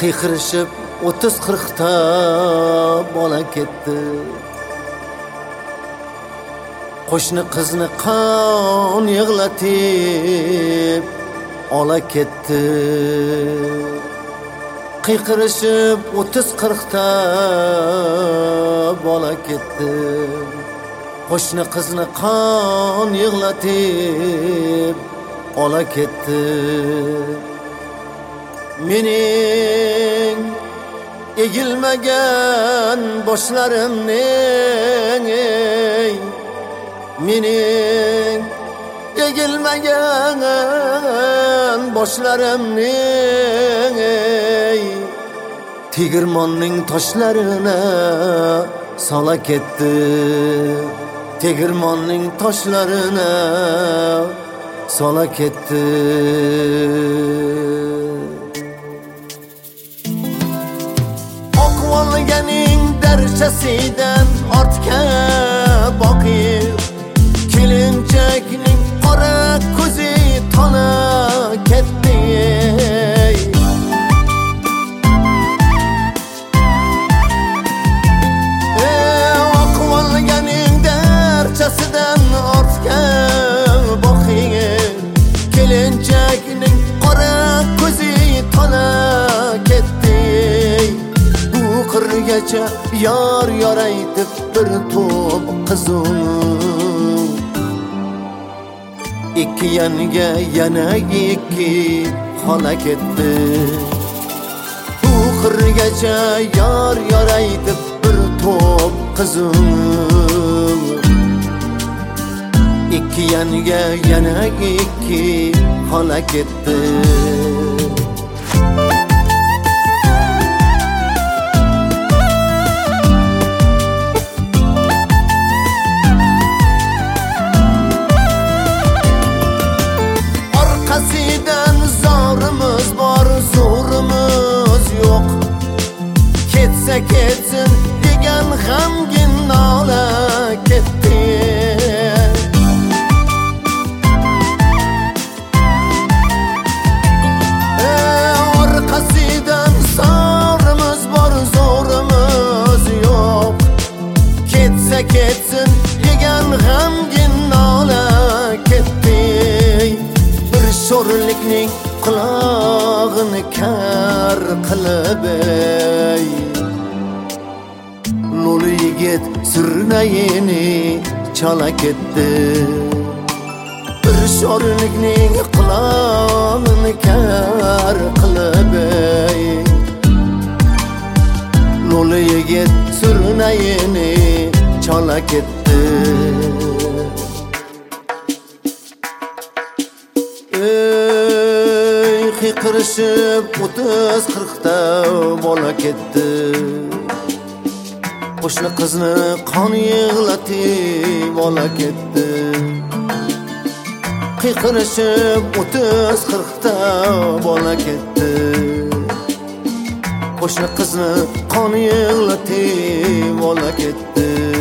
qiyqirishib 30-40 ta bola ketdi. Qo'shni qizni qon yig'latib ola ketdi. Qiyqirishib 30-40 ta bola ketdi. Qo'shni qizni qon yig'latib ola ketdi. Mening egilmagan boshlarimning, mening egilmagan boshlarimning tegirmonning toshlarini sola ketdi. Tegirmonning toshlarini sola ketdi. Oqvolganing darchasidan ortga boqib, kelinchakning qora ko'zi tona ketdi. Oqvolganing darchasidan ortga boqib, kelinchakning qora ko'zi tona ketdi. Qirgacha yor yoraytib bir to'p qizim, ikki yanga yana ikki xola ketdi. Bu qirgacha yor yoraytib bir to'p qizim, ikki yanga yana ikki xola ketdi. Zorimiz bor, zo'rimiz yo'q. Ketsa ketsin degan g'amgin nola ketdi. Orqasidan zorimiz bor, zo'rimiz yo'q. Ketsa ketsin degan g'amgin nola ketdi. Bir sho'rlikning qulog'ini kar qilib, lo'li yigit surnayini chala ketdi. Bir sho'rlikning qulog'ini kar qilib, lo'li yigit surnayini chala ketdi. Qiyqirishib 30-40 ta bola ketdi. Qo'shni qizni qon yig'latib ola ketdi. Qiyqirishib 30-40 ta bola ketdi. Qo'shni qizni qon yig'latib ola ketdi.